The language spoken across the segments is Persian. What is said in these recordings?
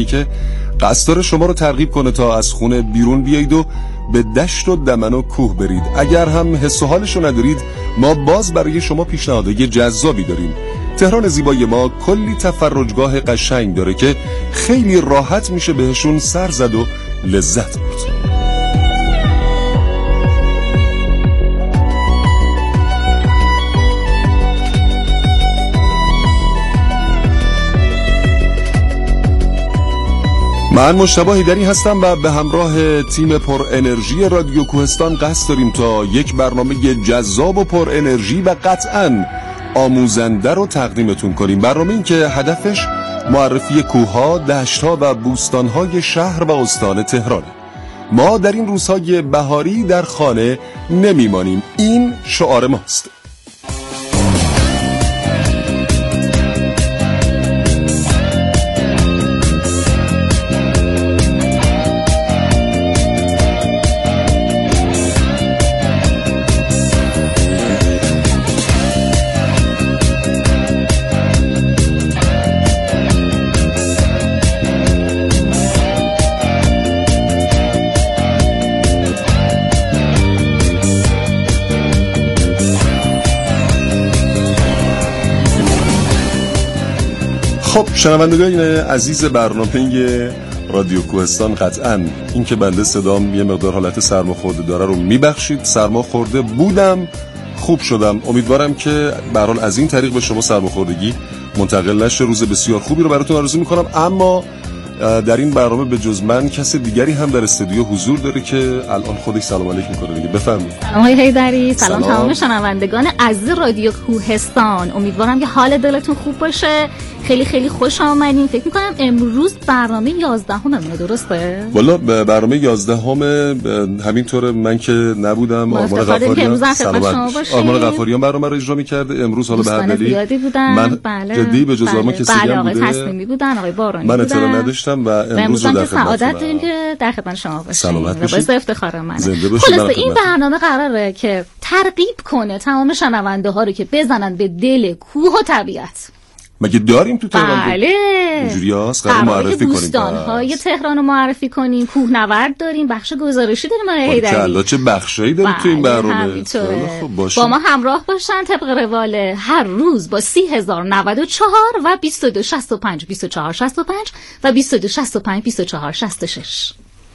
که قصد داره شما رو ترغیب کنه تا از خونه بیرون بیایید و به دشت و دمن و کوه برید. اگر هم حس و حالشو ندارید، ما باز برای شما پیشنهادهای جذابی داریم. تهران زیبای ما کلی تفرجگاه قشنگ داره که خیلی راحت میشه بهشون سر زد و لذت برد. من مجتبی حیدری هستم و به همراه تیم پر انرژی رادیو کوهستان قصد داریم تا یک برنامه جذاب و پر انرژی و قطعاً آموزنده رو تقدیمتون کنیم. برنامه این که هدفش معرفی کوه‌ها، دشت‌ها و بوستان‌های شهر و استان تهرانه. ما در این روزهای بهاری در خانه نمیمانیم. این شعار ماست. خب شنوندگان عزیز برنامه رادیو کوهستان، قطعاً این که بنده صدام یه مقدار حالت سرماخورده داره رو میبخشید. سرماخورده بودم، خوب شدم. امیدوارم که به هر حال از این طریق به شما سرماخوردگی منتقل نشه. روز بسیار خوبی رو براتون آرزو میکنم. اما در این برنامه به جز من کس دیگری هم در استودیو حضور داره که الان خودش سلام علیک میکنه دیگه. بفرمایید. سلام آقای حیدری. سلام تمام شنوندگان عزیز رادیو کوهستان. امیدوارم که حال دلتون خوب باشه. خیلی خیلی خوش آمدین. فکر میکنم امروز برنامه 11 درسته؟ والا برنامه 11 همینطوره. من که نبودم، آرمان غفاریان برنامه رو اجرا می‌کرده امروز. حالا به هر دلیلی من جدی به جز آرمان کسی دیگه آقای بوده. تصمیمی بودن، آقای بارانی من اطلاع نداشتم و امروز در سعادت داریم که در خدمت شما باشیم. سلامت باشید. باعث افتخار منه. خلاص این برنامه قراره که ترغیب کنه تمام شنونده ها رو که بزنن به دل کوه و طبیعت. مگه داریم تو تهران؟ بله. اینجوری هست. قرار معرفی کنیم. بوستان‌های تهران رو معرفی کنیم. کوهنورد داریم، بخش گزارشی داریم. آقای حیدری کلا چه بخشایی دارید تو این برنامه؟ خب با ما همراه باشن طبق روال هر روز با 30,094 و 2265 2465 و 2265 2466.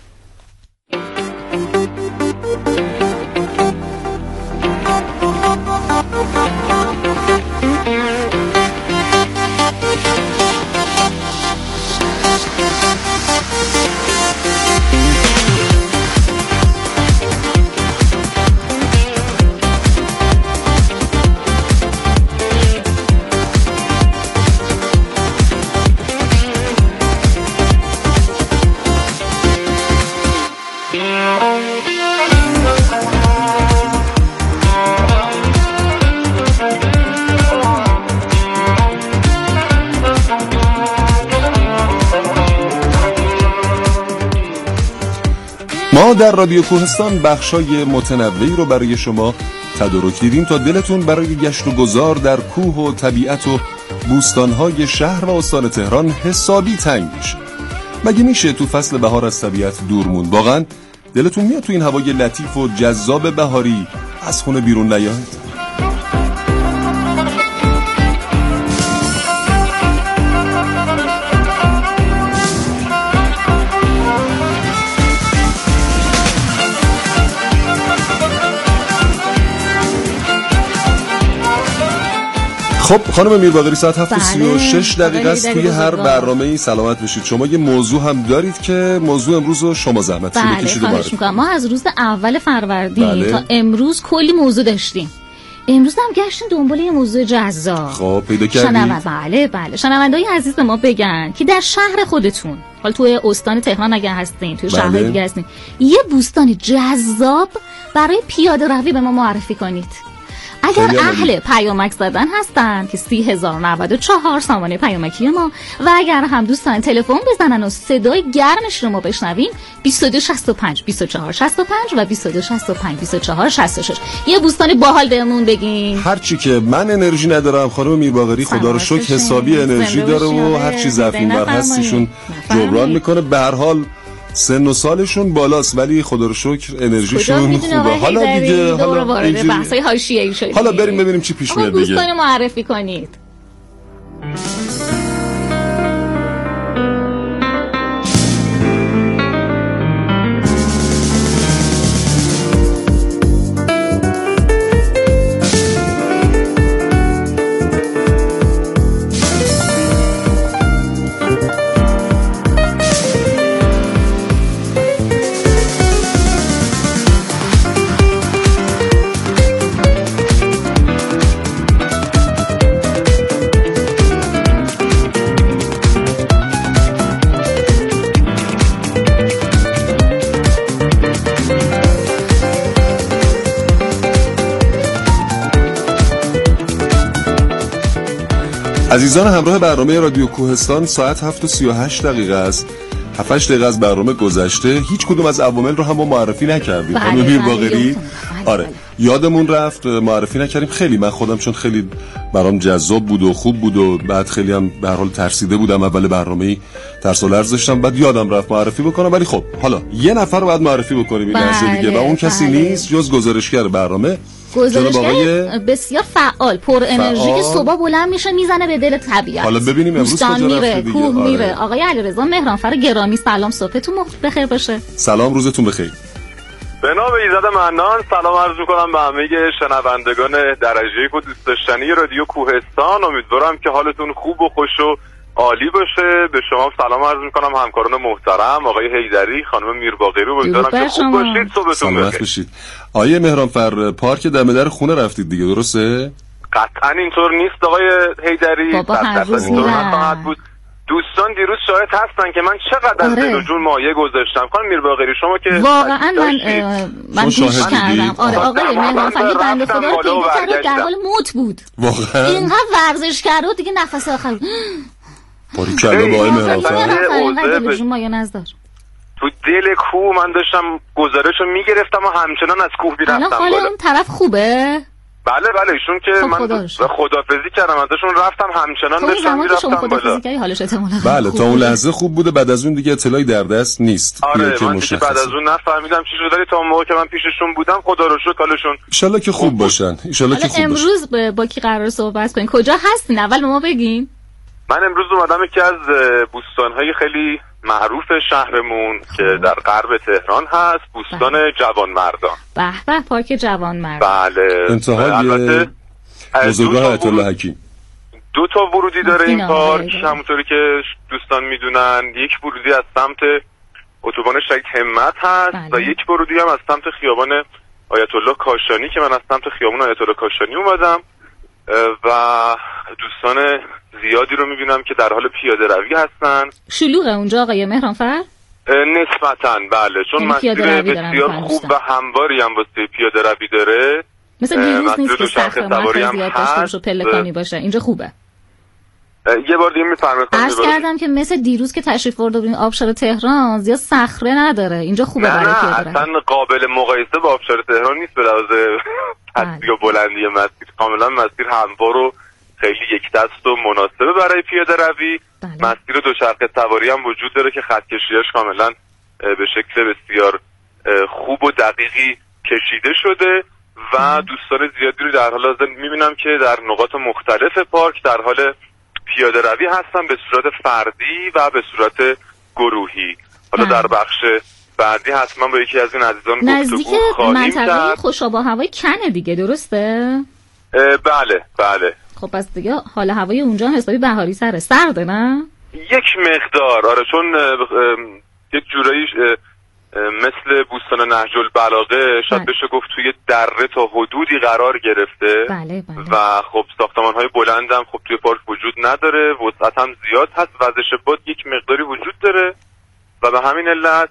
ما در رادیو کوهستان بخشای متنوعی رو برای شما تدارک دیدیم تا دلتون برای گشت و گذار در کوه و طبیعت و بوستان‌های شهر و استان تهران حسابی تنگ میشه. مگه میشه تو فصل بهار از طبیعت دور موند؟ واقعا دلتون میاد تو این هوای لطیف و جذاب بهاری از خونه بیرون نیاید؟ خب خانم میرباقری، ساعت 7:36 است. توی هر برنامه‌ای سلامت بشید. شما یه موضوع هم دارید که موضوع امروز رو شما زحمت بکشید. ما از روز اول فروردین تا امروز کلی موضوع داشتیم. امروز هم گشتیم دنبال یه موضوع جذاب. خب پیدا کردید؟ بله. شنونده‌های عزیز ما بگن که در شهر خودتون، حالا توی استان تهران اگه هستین، توی شهرهای دیگه هستین، یه بوستان جذاب برای پیاده روی به ما معرفی کنید. اگر اهل پیامک زدن هستن که 30,094 سامانه پیامکی ما و اگر هم دوستان تلفن بزنن و صدای گرمش رو ما بشنویم 2265 2465 و 2265 2466. یه بوستان باحال بهمون بگین. هرچی که من انرژی ندارم خانم میرباقری خدا رو شکر حسابی انرژی داره و هر چی ضعفی بر هستیشون جبران میکنه. به هر حال سن و سالشون بالاست ولی خدا رو شکر انرژیشون خوبه. حالا دیگه وارد بحث‌های حاشیه‌ای شدیم. حالا بریم ببینیم چی پیش میاد دیگه. دوستان معرفی کنید. عزیزان همراه برنامه رادیو کوهستان ساعت 7:38 است. 7 دقیقه از برنامه گذشته. هیچ کدوم از عوامل رو هم ما معرفی نکردیم. خانم میرباقری آره یادمون رفت معرفی نکردیم. خیلی من خودم چون خیلی برام جذاب بود و خوب بود و بعد خیلی هم به هر حال ترسیده بودم اول برنامه ترس و لرز داشتم بعد یادم رفت معرفی بکنم. ولی خب حالا یه نفر رو باید معرفی بکنیم این لحظه دیگه و اون کسی نیست جز گزارشگر برنامه، گزارشگر بسیار فعال پر انرژی که صبح بلند میشه میزنه به دل طبیعت. حالا ببینیم امروز کجا رفته دیگه. کوه میره. آقای علیرضا مهرانفر گرامی سلام، صبحتون بخیر باشه. سلام، روزتون بخیر. به نام ایزد منان سلام عرض می‌کنم به همه شنوندگان درجه و دوست داشتنی رادیو کوهستان. امیدوارم که حالتون خوب و خوش و عالی باشه. به شما سلام عرض می‌کنم همکاران محترم آقای حیدری، خانم میرباقری. امیدوارم که خوب باشید، صبحتون بخیر. آیه مهرانفر پارک دم در خونه رفتید دیگه درسته؟ قطعا اینطور نیست آقای حیدری. بابا هر روز بود. دوستان دیروز شاهد هستن که من چقدر از دل و جون مایه گذاشتم. خانم میرباقری شما که واقعا من گوش کردم. آره آقای مهرانفر بنده خدا که در حال موت بود. واقعا اینقدر ورزش کرد و دیگه نفس آخر باری کلا با آقای مهرانفر مایه نزدار. تو دل کوه من داشتم گزارشو میگرفتم و همچنان از کوه میرفتم. الان حال اون طرف خوبه؟ بله ایشون که من خدافظی کردم ازشون رفتم همچنان داشتم میرفتم بالا. حالش احتمالاً بله تا اون لحظه خوب بوده، بعد از اون دیگه اطلاعی در دست نیست. آره من دیگه بعد از اون نفهمیدم چی شده، ولی تا موقعی که من پیششون بودم خدا رو شکر حالشون ان شاءالله که خوب باشن. ان شاءالله که خوب باشن. امروز با کی قرار صحبت کنیم؟ کجا هستین؟ اول به ما بگین. من امروز اومدم یکی از بوستان‌های خیلی معروف شهرمون که در غرب تهران هست، بوستان جوانمردان. به به، پارک جوانمردان. بله. انتهای بزرگراه آیت الله حکیم. 2 تا ورودی داره این پارک، همونطوری که دوستان میدونن. یک ورودی از سمت اتوبان شهید همت هست و یک ورودی هم از سمت خیابان آیت الله کاشانی که من از سمت خیابان آیت الله کاشانی اومدم و دوستان زیادی رو میبینم که در حال پیاده روی هستن. شلوغه اونجا آقای مهرانفر؟ نسبتاً بله، چون مسیر بسیار خوب و همواری هم واسه پیاده روی داره. مثل دیروز نیست که صخره زیاد داشته باشه و پلکانی باشه. اینجا خوبه. یه بار دیگه میفرمایید. عرض کردم که مثل دیروز که تشریف برده بودین آبشار تهران زیاد صخره نداره. اینجا خوبه برای پیاده روی. اصلا قابل مقایسه با آبشار تهران نیست به لحاظ پستی و بلندی مسیر. کاملا مسیر هموار و خیلی یک دست و مناسبه برای پیاده روی. مسیر دوچرخه سواری هم وجود داره که خط کشیاش کاملا به شکل بسیار خوب و دقیقی کشیده شده و دوستان زیادی رو در حال حاضر میبینم که در نقاط مختلف پارک در حال پیاده روی هستن به صورت فردی و به صورت گروهی. حالا در بخش بعدی حتما با یکی از این عزیزان گفتگو خواهیم کرد. منطقه خوش‌آب و هوای کنه دیگه درسته؟ بله. خب پس دیگه حال هوای اونجا هم حسابی بهاری سرده نه؟ یک مقدار آره، چون یک جورایی مثل بوستان نهج البلاغه شاید بشه گفت توی دره تا حدودی قرار گرفته. بله. و خب ساختمان‌های بلند هم خب توی پارک وجود نداره، وسعت هم زیاد هست، وزش باد یک مقداری وجود داره و به همین علت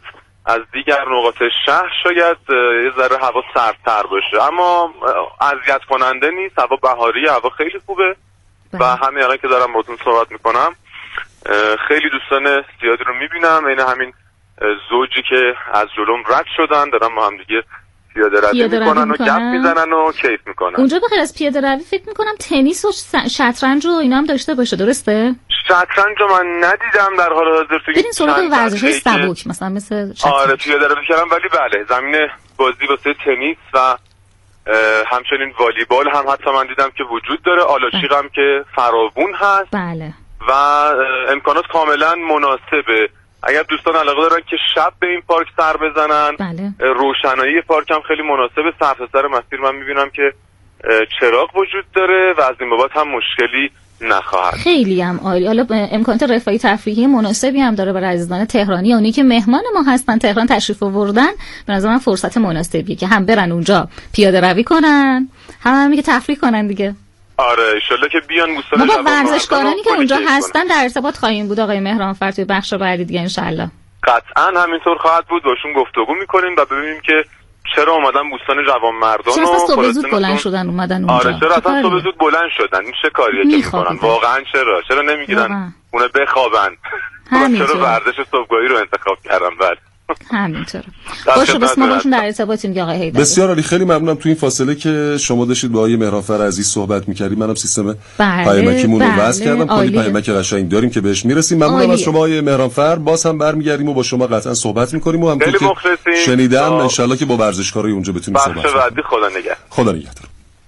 از دیگر نقاط شهر شاید یه ذره هوا سردتر باشه، اما اذیت کننده نیست. هوا بهاری، هوا خیلی خوبه و همین الان که دارم باهاتون صحبت میکنم خیلی دوستان زیادی رو میبینم. این همین زوجی که از جلوم رد شدن دارن با هم دیگه پیاده روی میکنن و گپ میزنن و کیف میکنن. اونجا بخیر از پیاده روی فکر میکنم تنیس و شطرنج و اینا هم داشته باشه، درسته؟ شطرنج رو من ندیدم در حال حاضر. برین سراغ ورزش‌های سبک مثلا مثل شطرنج. آره پیاده روی کردم، ولی بله زمین بازی واسه تنیس و همچنین والیبال هم حتی من دیدم که وجود داره. آلاچیق هم که فراوون هست. بله. و امکانات کاملا مناسبه. اگر دوستان علاقه دارن که شب به این پارک سر بزنن، بله. روشنایی پارک هم خیلی مناسبه. سر مسیر من میبینم که چراغ وجود داره و از این بابت هم مشکلی نخواهد. خیلی هم عالی. حالا امکانات رفاهی تفریحی مناسبی هم داره برای عزیزان تهرانی. اونی که مهمان ما هستن تهران تشریف آوردن، به نظر من فرصت مناسبیه که هم برن اونجا پیاده روی کنن، هم که تفریح کنن دیگه. آره ان شاءالله که بیان دوستان. ما با ورزشکارانی که اونجا هستن در ارتباط خواهیم بود آقای مهرانفر توی بخش بعدی دیگه ان شاءالله. قطعاً همینطور خواهد بود. باشون گفتگو می‌کنیم و ببینیم که چرا اومدن بوستان جوانمردان چرا صبح زود بلند شدن اومدن اونجا. آره چرا اصلا صبح زود بلند شدن؟ این چه کاریه که می‌کنن واقعاً؟ چرا نمیگیرن اونا بخوابن؟ چرا ورزش صبحگاهی رو انتخاب کردن؟ بله همینطوره. باشه بس ما باشون در ارتباطیم که آقای حیدری. بسیار عالی. خیلی ممنونم. تو این فاصله که شما داشتید با آقای مهرانفر عزیز صحبت می‌کردید منم سیستم پیامکیمون رو وصل کردم. کلی پیامک قشنگ داریم که بهش میرسیم. ممنونم از شما آقای مهرانفر. باز هم برمیگردیم و با شما قطعا صحبت می‌کنیم و همونطور که شنیدم ان شاءالله که با ورزشکارای اونجا بتونیم صحبت کنیم. خدا نگهدار.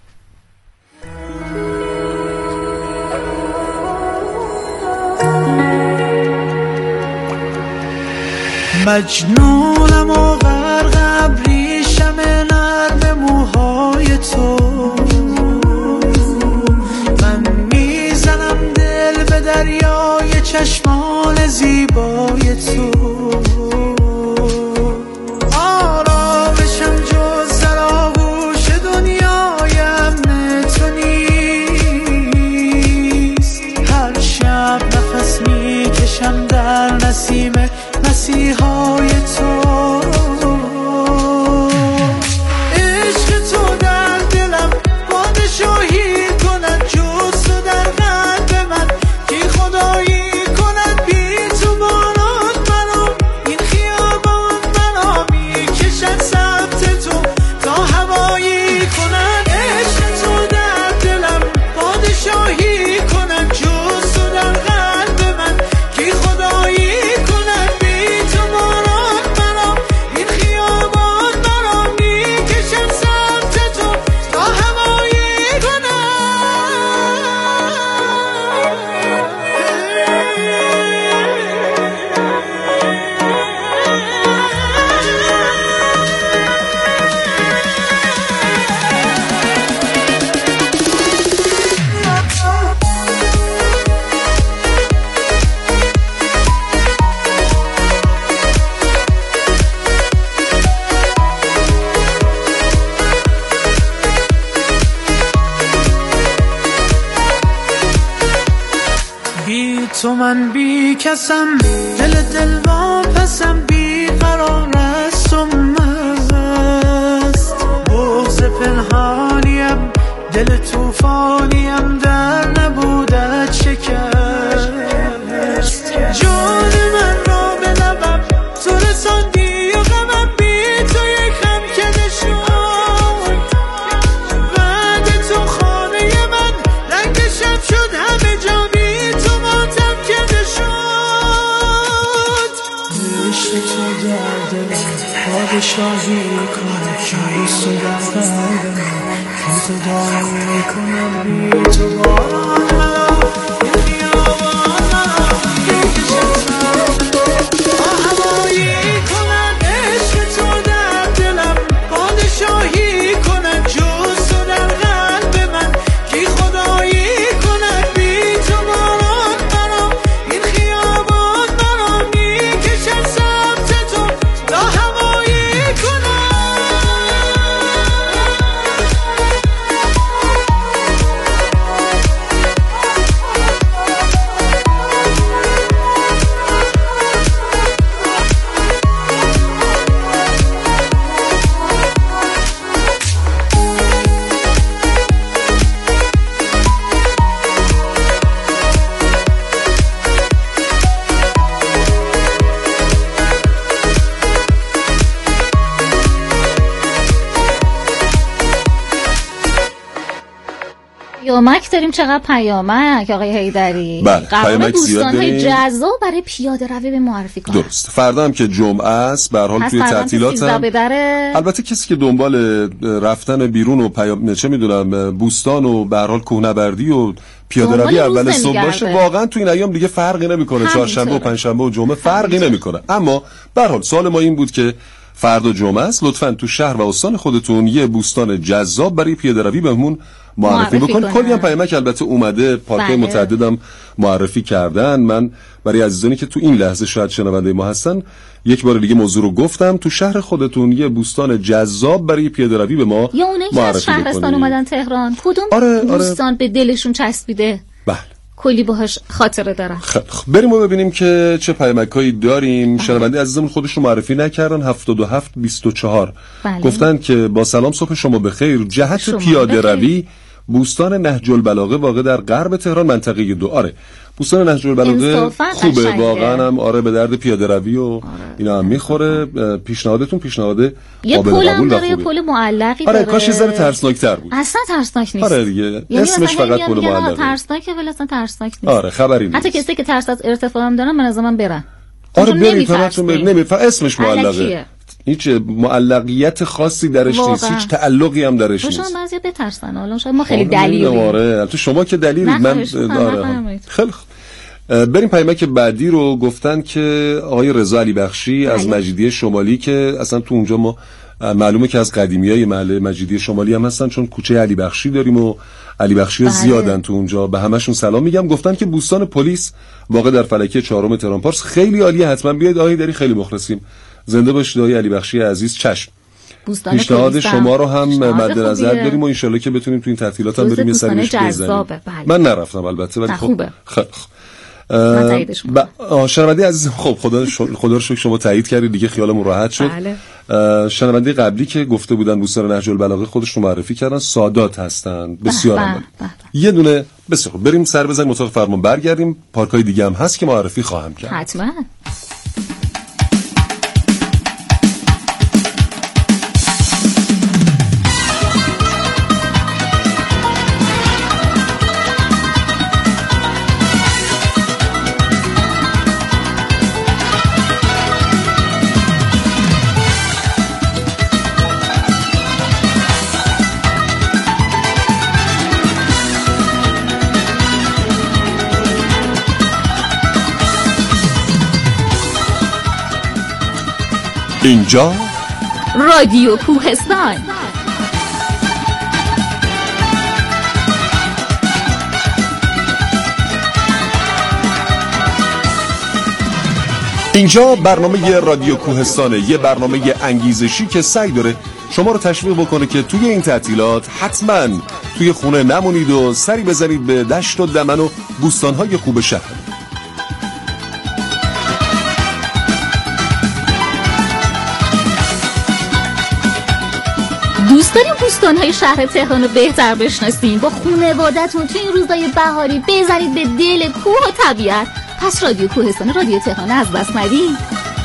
مجنونم و غرق ابریشم نرم موهای تو، من میزنم دل به دریای چشمان زیبای تو. آرامشم جز در آغوش دنیای امن تو نیست. هر شب نفس میکشم در نسیم مسیحای تو. عشق تو در دلم پادشاهی کند، جز تو در قلب من کی خدایی کند. بی تو باران منو این خیابان منو میکشد سمت تو تا هوایی کند. عشق تو در دلم پادشاهی کند، جز تو در قلب من کی خدایی کند. تو من بی کسم، دل واپسم، بی قرار است و مست. بغض پنهانیم، دل توفانیم، در نبودت شکست. جان من را به لبم تو رساندی و غمم بی تو یک خم کده شد. بعد تو خانه من رنگ شب شد، همه جا بی تو ماتم کده شد. عشق تو در دلم پادشاهی کنه، جایست تو در قلب من کی تو داری کنم. بی تو باران منو این خیابان منو میکشد سمت تو تا هوایی کند. عشق تو در دلم پادشاهی کند، جز تو در قلب من کی خدایی کند. بی تو باران منو این خیابان منو میکشد سمت تو تا هوایی کند. پیامک داریم. چقدر پیامک آقای حیدری. بله پیامک زیاد داریم. جذاب برای پیاده روی به معرفی کنم. درست. فردا هم که جمعه است به هر حال توی تعطیلات هم البته کسی که دنبال رفتن بیرون و چه میدونم بوستان و به هر حال کوهنوردی و پیاده روی اول صبح باشه واقعا تو این ایام دیگه فرقی نمیکنه. چهارشنبه و پنجشنبه و جمعه فرقی نمیکنه. اما به هر حال سوال ما این بود که فردا جمعه است، لطفاً تو شهر و استان خودتون یه بوستان جذاب برای پیاده روی بهمون معرفی بکن. کلی هم پیامک البته اومده، پارک‌های متعددم معرفی کردن. من برای عزیزانی که تو این لحظه شاید شنونده ما هستن یک بار دیگه موضوع رو گفتم، تو شهر خودتون یه بوستان جذاب برای پیاده روی به ما یا اونایی که از شهرستان اومدن تهران کدوم بوستان به دلشون چسبیده؟ بله کلی باهاش خاطره دارم. بریم و ببینیم که چه پیامکایی داریم. شنونده عزیزمون خودشون معرفی نکردن. 7724 گفتن که با سلام صبح شما بخیر. جهت پیاده روی بوستان نهج البلاغه واقع در غرب تهران منطقه 2. آره بوستان نهج البلاغه خوبه واقعا هم. آره به درد پیاده روی و اینا هم میخوره. پیشنهادتون پیشنهاد قابل قبول و خوبه. یه پل معلقی داره. آره کاش یه ذره ترسناک‌تر بود. اصلا ترسناک نیست. آره دیگه اسمش فقط پل معلقه. ترسناکه ولی اصلا ترسناک نیست. آره خبری نیست. حتی کسی که ترس از ارتفاع هم دارن من از من برن. آره برید همتون برید. اسمش معلقه. هیچ معلقیت خاصی درش نیست، هیچ تعلقی هم درش نیست. شما بعضی بترسن، حالا شاید ما خیلی دلیلی. آره تو شما که دلیلی من آره خیلی بریم پیامک بعدی رو. گفتن که آقای رضا علی بخشی از مجیدیه شمالی که اصلا تو اونجا ما معلومه که از قدیمیای محله مجیدیه شمالی هم هستن، چون کوچه علی بخشی داریم و علی بخشی زیادن تو اونجا. به همشون سلام میگم. گفتن که بوستان پلیس واقع در فلکه 4 تهران پارس خیلی عالیه، حتما بیاید. آقای دری خیلی مخلصیم. زنده باشید آقای علی بخشی عزیز. چشم. پیشنهاد شما رو هم مد نظر داریم و ان شاءالله که بتونیم تو این تعطیلات هم بریم یه سری بزنیم. من نرفتم البته ولی خب شنونده عزیز خب خدا رو شکر شما تایید کردید دیگه خیالمون راحت شد. شنونده قبلی که گفته بودن بوستان نهج البلاغه خودشون معرفی کردن، سادات هستن. بسیار عالی. یه دونه بسیار بریم سر بزنیم اتاق فرمان برگردیم. پارکای دیگه هم هست که معرفی خواهم کرد. حتما. اینجا رادیو کوهستان. اینجا برنامه رادیو کوهستانه، یه برنامه انگیزشی که سعی داره شما رو تشویق بکنه که توی این تعطیلات حتما توی خونه نمونید و سری بزنید به دشت و دمن و بوستان‌های خوب شهر. دوست داریم بوستان‌های شهر تهران رو بهتر بشناسیم، با خانواده‌تون توی این روزهای بهاری بزنید به دل کوه و طبیعت. پس رادیو کوهستان، رادیو تهران از دست ندید.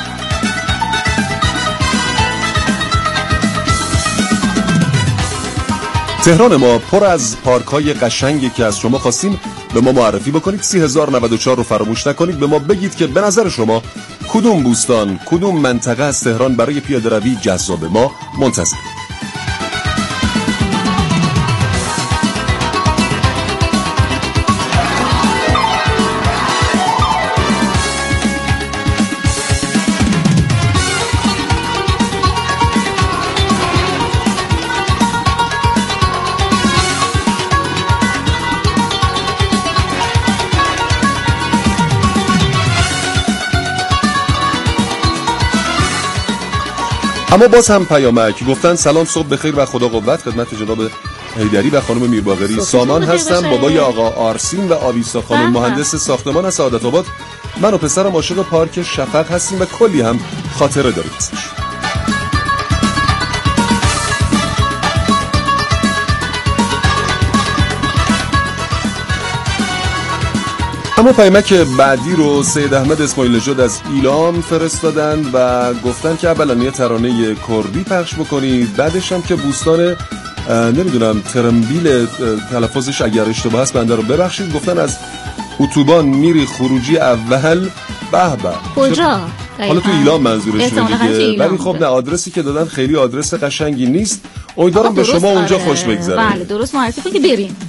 تهران ما پر از پارک‌های قشنگی که از شما خواستیم به ما معرفی بکنید. 3094 رو فراموش نکنید. به ما بگید که به نظر شما کدوم بوستان، کدوم منطقه از تهران برای پیاده روی جذاب ما منتظر. اما باز هم پیامک گفتن سلام صبح بخیر و خدا قوت خدمت جناب حیدری و خانم میرباقری. سامان هستم، بابای آقا آرسین و آویسا خانم مهندس ساختمان از سعادت آباد. من و پسرم عاشق پارک شفق هستیم و کلی هم خاطره داریم. اما پیامک بعدی رو سید احمد اسماعیل نژاد از ایلام فرستادن و گفتن که اولا یه ترانه کردی پخش بکنید، بعدش هم که بوستان نمیدونم ترمبیل تلفظش اگر اشتباه است بنده رو ببخشید. گفتن از اتوبان میری خروجی اول. به به کجا؟ حالا تو ایلام منظورشونه دیگه، ولی خب نه آدرسی که دادن خیلی آدرس قشنگی نیست. امیدوارم به شما اونجا خوش بگذره. بله درست معرفی کنید که بریم.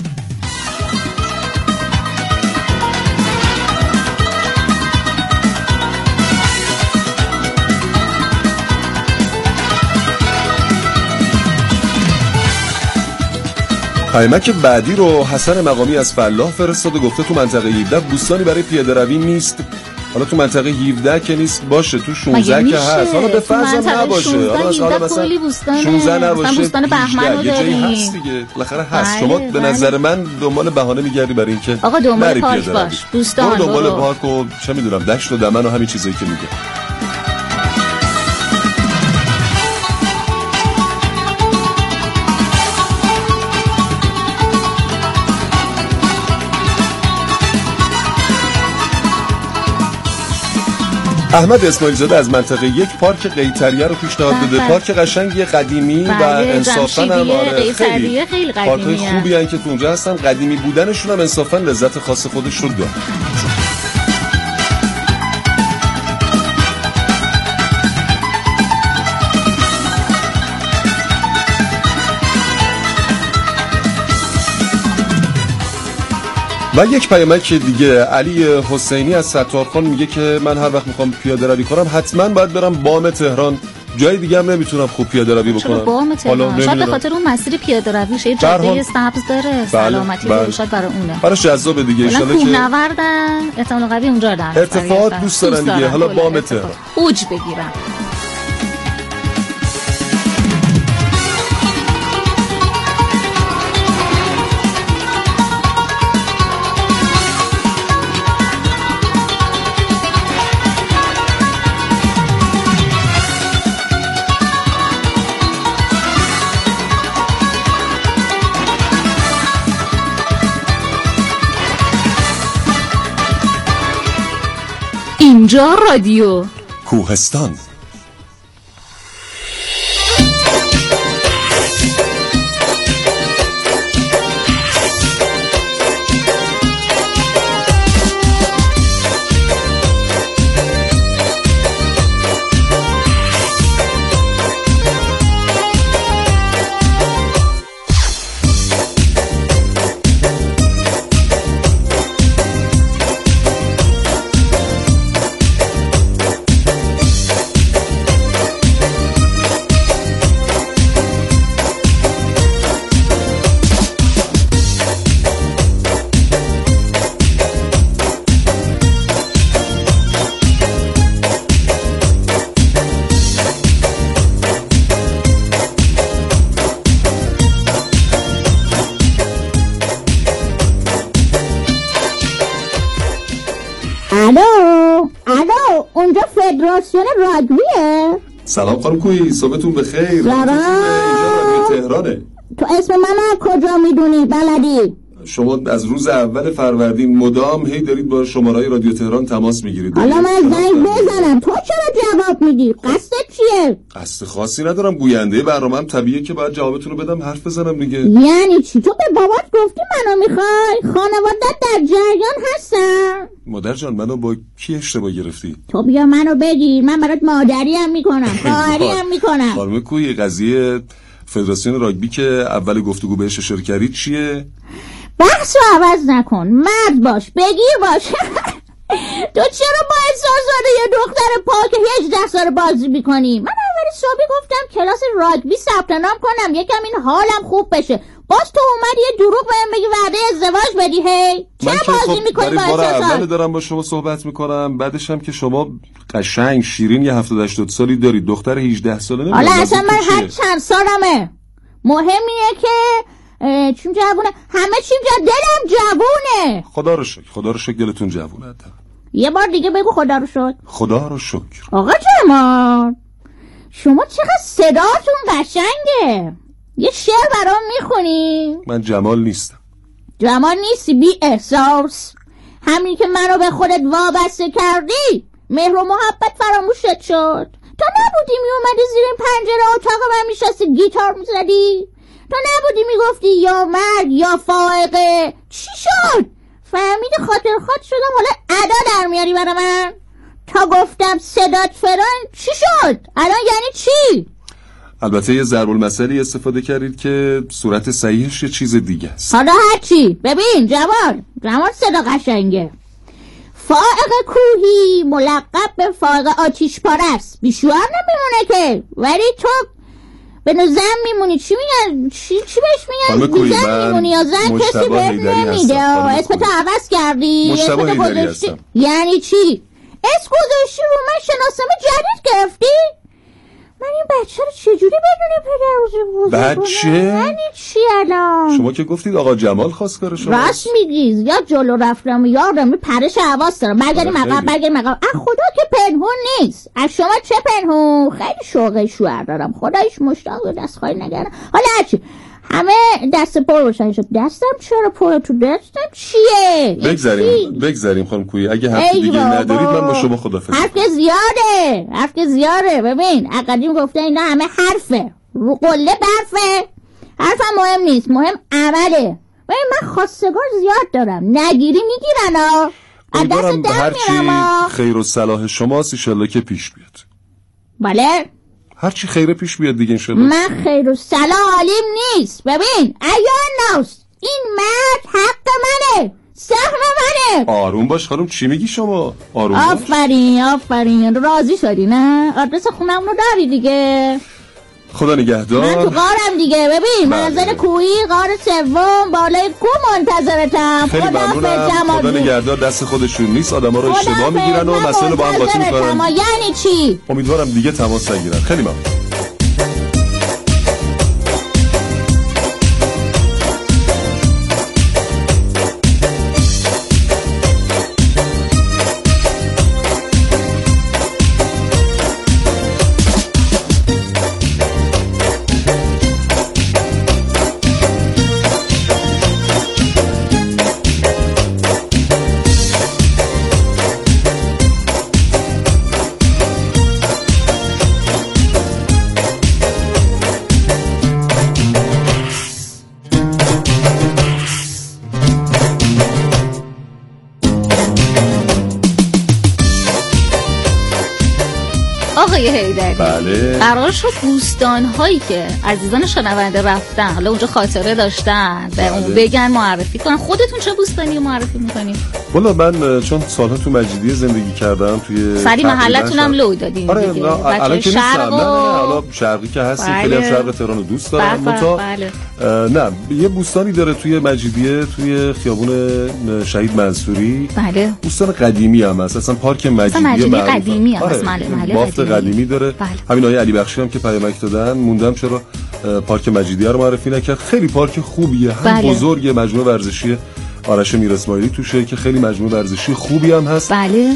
پیامک بعدی رو حسن مقامی از فلاح فرستاده، گفته تو منطقه 17 بوستانی برای پیاده روی نیست. حالا تو منطقه 17 که نیست باشه، تو 16 که هست. حالا به فرض نباشه، حالا مثلا 16 نباشه، بوستان بهمن رو یه جایی داریم هست دیگه، بالاخره هست. شما به نظر من دنبال بهانه میگردی برای اینکه آقا دنبال پارک باش، بوستان دنبال پارک و چه میدونم دشت و دمن و همین چیزایی که میگه. احمد اسماعیل زاده از منطقه 1 پارک قیطریه رو پیشنهاد داده. پارک قشنگی قدیمی و انصافاً هم خیلی پارک‌های خوبی ان که تو اونجا هستن. قدیمی بودنشون هم انصافاً لذت خاص خودش رو داره. و یک پیامک دیگه علی حسینی از ستارخان میگه که من هر وقت میخوام پیاده روی کنم حتما باید برم بام تهران، جای دیگه هم نمیتونم خوب پیاده روی بکنم. چرا بام تهران؟ شاید به خاطر اون مسیر پیاده رویش یه جاده سبز داره، سلامتی داره، شاید برای اونه. براش جذاب دیگه. ان شاءالله که کوهنوردن احتمال قوی اونجا دارن. ارتفاعات دوست دارن دیگه. حالا بام تهران اوج بگیرن. اینجا رادیو کوهستان. الو اونجا فدراسیون راگبیه؟ سلام خانم کوهی، صبحتون بخیر. سلام. اینجا رادیو تهرانه. تو اسم من کجا میدونی بلدی؟ شما از روز اول فروردین مدام هی دارید با شماره‌های رادیو تهران تماس میگیرید. حالا من زنگ بزنم تو چرا جواب میدی؟ قصدت چیه؟ قصد خاصی ندارم، گوینده برنامه‌ام طبیعیه که باید جوابتون رو بدم، حرف بزنم دیگه. یعنی چی؟ تو به بابات گفتی منو میخوای؟ خانواده‌ات در جریان هستن؟ مادر جان منو با کی اشتباه گرفتی؟ تو بیا منو بگیر، من برات مادری هم میکنم، خواهری هم میکنم. خانم کوهی قضیه فدراسیون راگبی که اول گفتگو بهش اشاره کردید چیه؟ بحث رو عوض نکن، مرد باش، بگیر باش. تو چرا با احساسات یه دختر پاک 18 سال بازی میکنی؟ من اول صبحی گفتم کلاس راگبی ثبت نام کنم یکم این حالم خوب بشه، باز تو اومدی یه دروغ بهم بگی وعده ازدواج بدی. هی چرا بازی میکنی با احساسات؟ من اول دارم با شما صحبت میکنم، بعدش هم که شما قشنگ شیرین یه 70-80 سالی دارید، دختر 18 ساله نمیدونم. حالا اصلا من هر چند سالمه، مهمیه که چون جوونه، همه چیم دلم جوونه. خدا رو شکر دلتون جوونه. یه بار دیگه بگو خدا رو شکر. خدا رو شکر. آقا جمال شما چقدر صداتون قشنگه، یه شعر برام میخونی؟ من جمال نیستم. جمال نیستی بی احساس، همین که منو به خودت وابسته کردی مهر و محبت فراموشت شد. تا نبودی میومدی زیر پنجره اتاق من میشستی گیتار میزدی، تو نبودی میگفتی یا مرگ یا فائقه؟ چی شد؟ فهمیدی خاطر خود شدم حالا ادا در میاری برای من؟ تا گفتم صدات فران چی شد؟ الان یعنی چی؟ البته یه ضرب المثلی استفاده کردید که صورت صحیحش یه چیز دیگه است. حالا هرچی. ببین جوان صدا قشنگه. فائق کوهی ملقب به فائق آتیش پارست، بیشوار نمیمونه که، ولی تو به زن میمونی. چی میگن؟ چی بهش میگن؟ زن میمونی یا زن کسی بهت نمیده. اسمتو عوض کردی؟ اسمتو گذاشتی؟ یعنی چی؟ اسم گذاشتی رو من شناسنامه جدید گرفتی؟ من این بچه رو چجوری بدون پدر بچه؟ یعنی چی الان؟ شما که گفتید آقا جمال خواستگار شما. راست میگی، یا جلو رفتم یا آدمی پرش حواس دارم. برگردیم عقب. خدا که پنهون نیست. از شما چه پنهون؟ خیلی شوق شوهر دارم، خدایش مشتاق دست خواهی نگردم. حالا هرچی همه دست پر روشن شد. دستم چرا پر تو دستم چیه؟ بگذاریم خانم کویی. اگه حرف دیگه ندارید من با شما خدافظی. حرف زیاده. ببین قدیم گفته اینا همه حرفه، رو قله برفه. حرفم مهم نیست، مهم عمله. ببین من خواستگار زیاد دارم، نگیری میگیرن ها. از دست در میرم. خیر و صلاح شماست ایشالله که پیش بیاد. بله هرچی خیره پیش بیاد دیگه انشالله. من خیر و صلاح عالیم نیست. ببین ایان ناس، این مرد حق منه، سهم منه. آروم باش خانم. چی میگی شما؟ آفرین راضی شدی نه؟ آدرس خونم رو داری دیگه؟ خدا نگهدار. من تو غارم دیگه. ببین منزل کویی غار سوم بالای کو منتظرتم. خیلی ممنونم. خدا نگهدار. دست خودشون نیست، آدما رو اشتباه میگیرن و مسائل با هم قاطی میکنن. یعنی چی؟ امیدوارم دیگه تماس نگیرن. خیلی ممنون. آقای حیدری، بله. قرار شد دوستان‌هایی که عزیزان شنونده رفتن حالا اونجا خاطره داشتن به اون بگن، معرفی کنن. خودتون چه بوستانی رو معرفی میکنید؟ والا من چون سالها تو مجیدیه زندگی کردم، توی سری محلتون هم لو دادین. آره دیگه الان که نیستم. نه حالا شرقی که هستیم. خیلی هم شرق تهران رو دوست دارم. نه یه بوستانی داره توی مجیدیه، توی خیابون شهید منصوری. بله. بوستان قدیمی هم هست، اصلا پارک مجیدیه قدیمی هم هست. بافت قدیمی داره. همین آقای علی بخشی هم که پیامک دادن موندم چرا پارک مجیدیه رو معرفی نکرد. خیلی پارک خوبیه، هم بزرگه، مجموعه ورزشی آرش میر اسماعیلی توشه که خیلی مجموعه ورزشی خوبی هم هست. بله.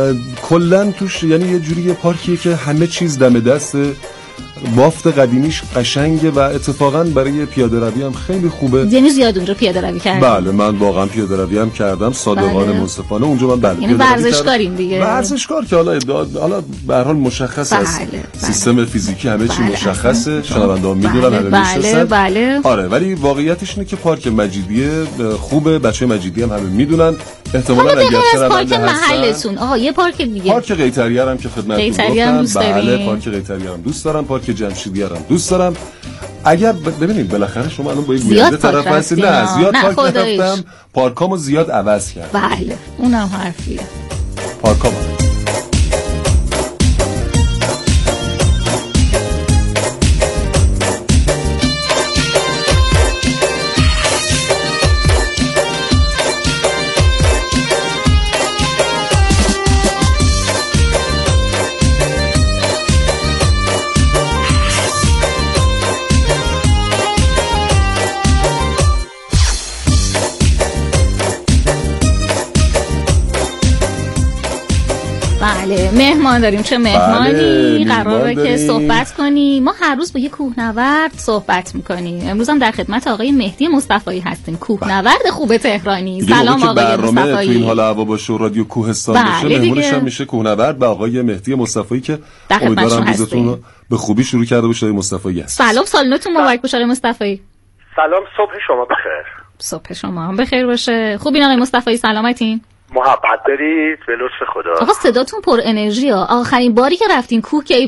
کلا توش یعنی یه جوری پارکیه که همه چیز دم دسته. بافت قدیمیش قشنگه و اتفاقا برای پیاده روی هم خیلی خوبه. یعنی زیاد اونجا پیاده روی کردم. بله من واقعا پیاده روی هم کردم صادقانه منصفانه اونجا. من بله یعنی ورزشکاریم دیگه. ورزشکار که حالا به هر حال مشخص است. سیستم فیزیکی همه چی مشخصه. شنونده‌ها میدونن، همه میشناسن. بله. آره ولی واقعیتش اینه که پارک مجیدیه خوبه، بچه مجیدی هم همه میدونن. احتمالاً اگر پارک محلتون یه پارک دیگه، پارک قیطریه هم که خدمتتون گفتم. بله پارک قیطریه هم دوست دارم، پارک جمشیدی هم دوست دارم. اگر ببینید بالاخره شما الان با این گوینده طرف هستید. نه زیاد پارک نرفتم، پارکامو زیاد عوض کردم. بله اونم حرفیه. پارکامو مهمان داریم. چه مهمانی؟ قراره که صحبت کنیم. ما هر روز با یه کوهنورد صحبت میکنیم. امروز هم در خدمت آقای مهدی مصطفایی هستیم، کوهنورد خوب تهرانی. سلام آقای مصطفایی. تو این حال هوا باشه رادیو کوهستان باشه، مهمونش هم میشه کوهنورد با آقای مهدی مصطفایی که امیدوارم روزتون رو به خوبی شروع کرده باشه. آقای مصطفایی هست. سلام، سالنتون مبارک باشه آقای مصطفایی. سلام، صبح شما بخیر. صبح شما هم بخیر باشه. خوبین آقای مصطفی؟ سلامتین؟ محبت دارید؟ به لطف خدا. آقا صداتون پر انرژی ها. آخرین باری که رفتین کوه کی